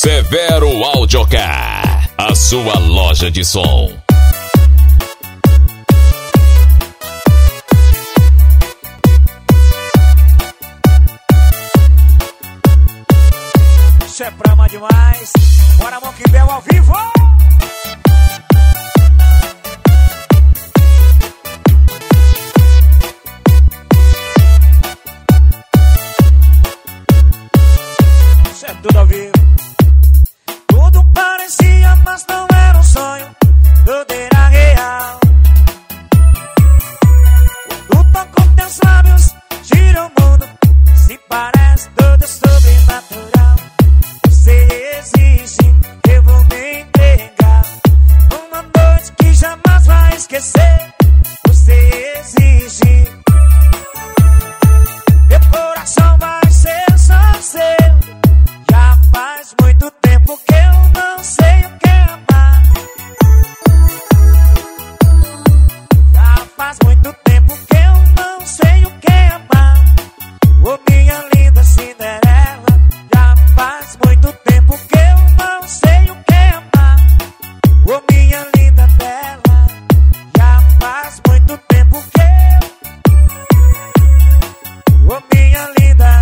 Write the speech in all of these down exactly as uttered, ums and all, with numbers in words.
Severo Audiocar, a sua loja de som. Isso é brama demais. Bora, Monkey Bell ao vivo. Isso é tudo ao vivo. Tudo parecia, mas não era um sonho. Tudo era real. Quando tocam teus lábios, gira o mundo. Se parece tudo sobrenatural. Você existe, eu vou me entregar. Uma noite que jamais vai esquecer. Você existe. Meu coração vai ser só seu. Já faz muito tempo que eu não sei o que é amar. Já faz muito tempo que eu não sei o que é amar. Ô minha linda Cinderela, já faz muito tempo que eu não sei o que é amar. Ô minha linda Bela, já faz muito tempo que eu... Ô minha linda...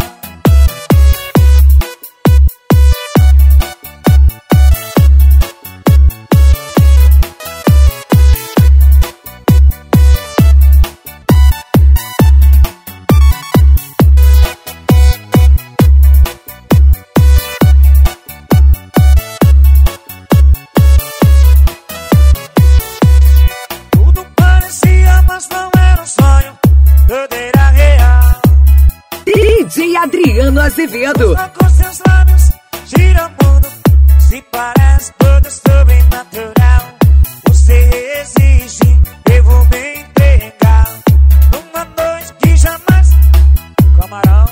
Mas não era um sonho, tudo era real. D J Adriano Azevedo. Com seus lábios, gira o mundo. Se parece tudo sobrenatural. Você existe, eu vou me entregar. Numa noite que jamais... Camarão.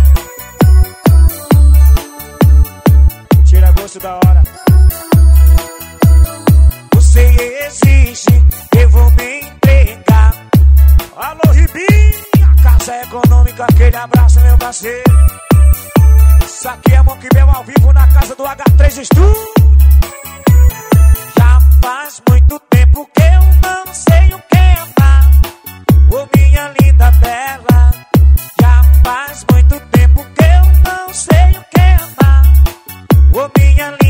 Tira gosto da hora. Você existe, eu vou me entregar. Alô, Ribinha, Casa Econômica, aquele abraço, meu parceiro. Isso aqui é Monkey Bell ao vivo na casa do H três Studio. Já faz muito tempo que eu não sei o que é amar. Ô minha linda Bela, já faz muito tempo que eu não sei o que é amar. Ô minha linda